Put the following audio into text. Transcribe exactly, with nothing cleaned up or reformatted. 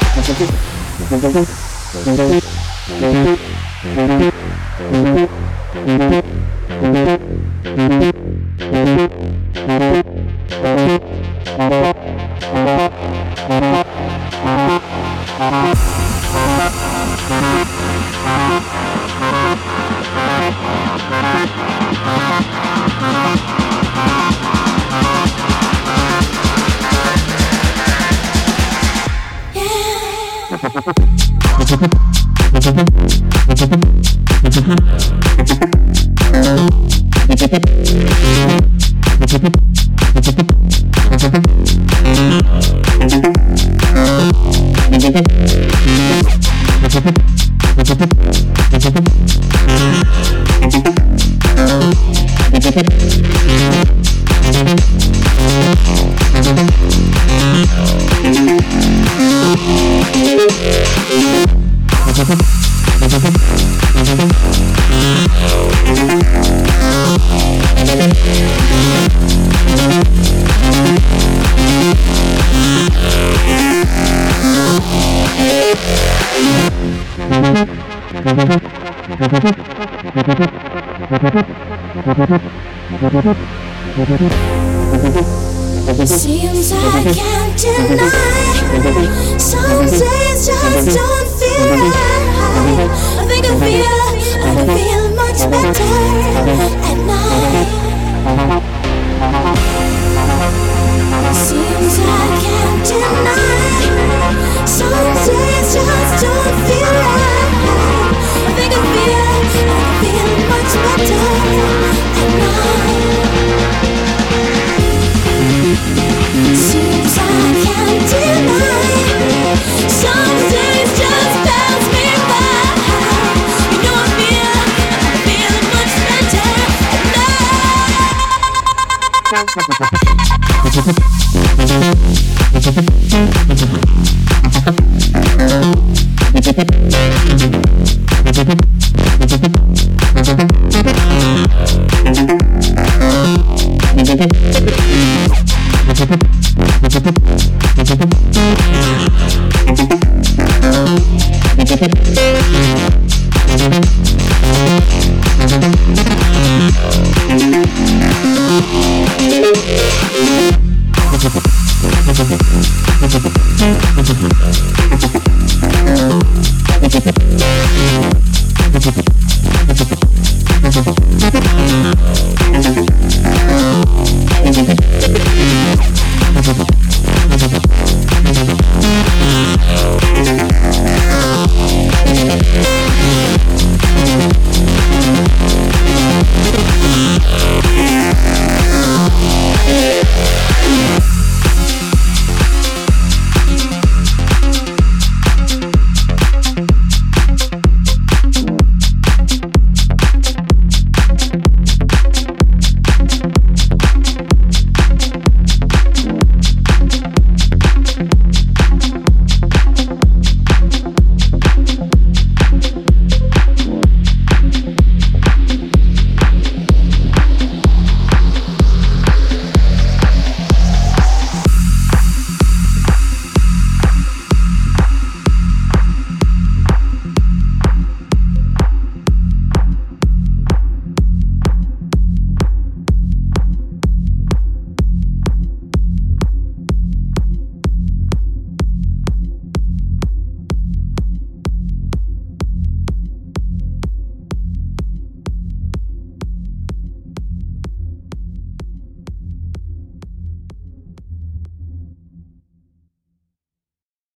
Seems I can't deny. Some days just don't feel right. I think I feel, I feel much better at night. Seems I can't deny. Some days just don't feel right. I think I feel, I feel much better at night. Seems I can't deny. Some days just pass me by. You know I feel, I feel much better at night.